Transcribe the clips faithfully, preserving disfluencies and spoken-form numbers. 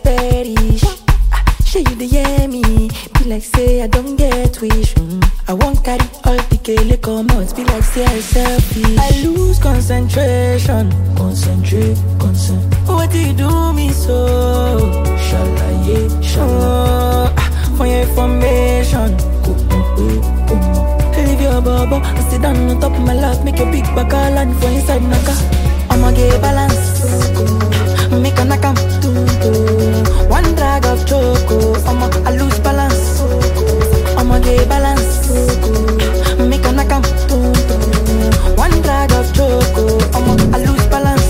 perish. Ah, Shey you dey hear me? Be like say I don't get wish. Mm. I won't carry all the kele come out. Be like say I selfish. I lose concentration. Concentrate, concentrate. What do you do me so? Shalaye, shala. Oh, ah, for your information. Leave your bubble and sit down on top of my lap. Make your big back all land for inside naka. I'ma get balance. Make a knock am. One drag of choco. I'ma I lose balance. I'ma get balance. Make a knock am. One drag of choco. I'ma I lose balance.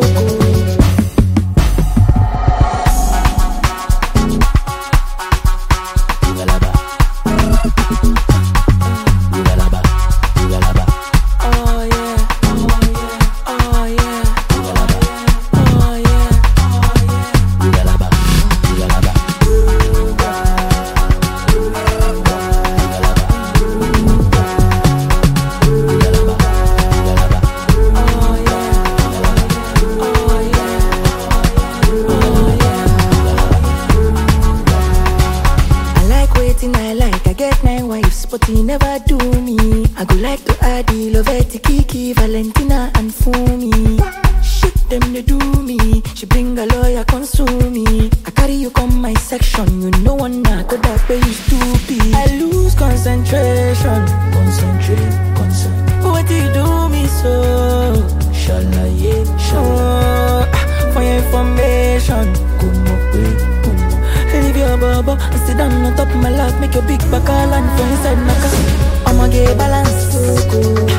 But he never do me. I go like to add the Loveti, Kiki, Valentina and Fumi. Shit them they do me. She bring a lawyer console me. I carry you come my section. You know one not to that way you stupid. I lose concentration. Concentrate, concentrate. What do you do me so? Shalaye, shala. Oh, for your information. Come up with. Leave your bubble and sit down on top of my lap. Make your big back all land for inside naka. I'ma get balance.